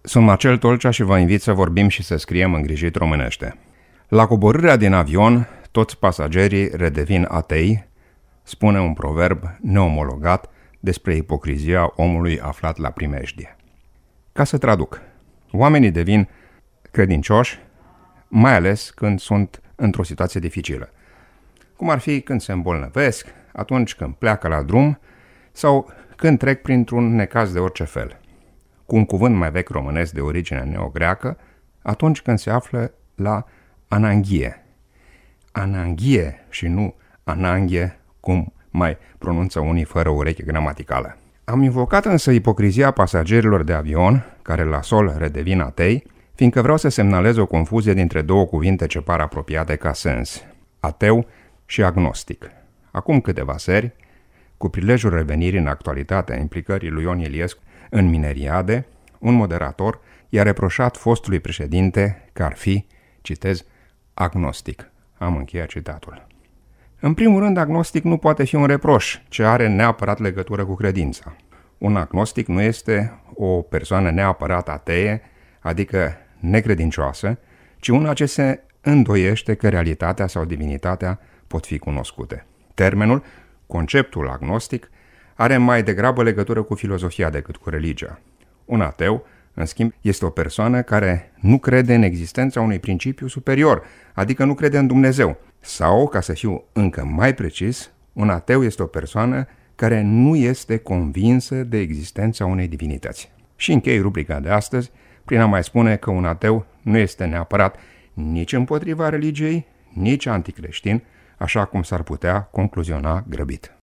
Sunt Marcel Tolcea și vă invit să vorbim și să scriem îngrijit românește. La coborârea din avion, toți pasagerii redevin atei, spune un proverb neomologat despre ipocrizia omului aflat la primejdie. Ca să traduc, oamenii devin credincioși, mai ales când sunt într-o situație dificilă, cum ar fi când se îmbolnăvesc, atunci când pleacă la drum sau când trec printr-un necaz de orice fel. Cu un cuvânt mai vechi românesc de origine neogreacă, atunci când se află la ananghie. Ananghie și nu ananghie, cum mai pronunță unii fără ureche gramaticală. Am invocat însă ipocrizia pasagerilor de avion, care la sol redevin atei, fiindcă vreau să semnalez o confuzie dintre două cuvinte ce par apropiate ca sens, ateu și agnostic. Acum câteva seri, cu prilejul revenirii în actualitate a implicării lui Ion Iliescu în mineriade, un moderator i-a reproșat fostului președinte că ar fi, citez, agnostic. Am încheiat citatul. În primul rând, agnostic nu poate fi un reproș, ce are neapărat legătură cu credința. Un agnostic nu este o persoană neapărat atee, adică necredincioasă, ci una ce se îndoiește că realitatea sau divinitatea pot fi cunoscute. Termenul, conceptul agnostic, are mai degrabă legătură cu filozofia decât cu religia. Un ateu, în schimb, este o persoană care nu crede în existența unui principiu superior, adică nu crede în Dumnezeu. Sau, ca să fiu încă mai precis, un ateu este o persoană care nu este convinsă de existența unei divinități. Și închei rubrica de astăzi prin a mai spune că un ateu nu este neapărat nici împotriva religiei, nici anticreștin, așa cum s-ar putea concluziona grăbit.